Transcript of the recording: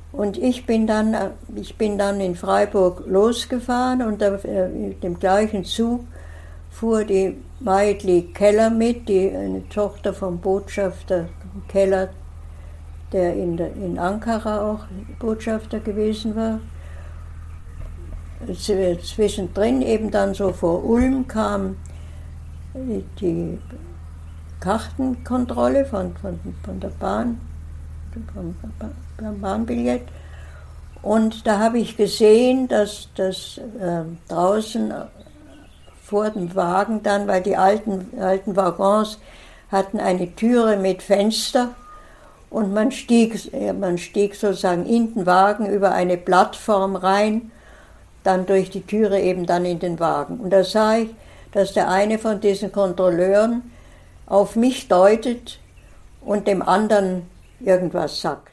Und ich bin dann in Freiburg losgefahren und mit dem gleichen Zug fuhr die Maidli Keller mit, eine Tochter vom Botschafter Keller, der in Ankara auch Botschafter gewesen war. Zwischendrin eben dann so vor Ulm kam die Kartenkontrolle von der Bahn, vom Bahnbillett. Und da habe ich gesehen, dass draußen vor dem Wagen dann, weil die alten Waggons hatten eine Türe mit Fenster und man stieg sozusagen in den Wagen über eine Plattform rein, dann durch die Türe eben dann in den Wagen. Und da sah ich, dass der eine von diesen Kontrolleuren auf mich deutet und dem anderen irgendwas sagt.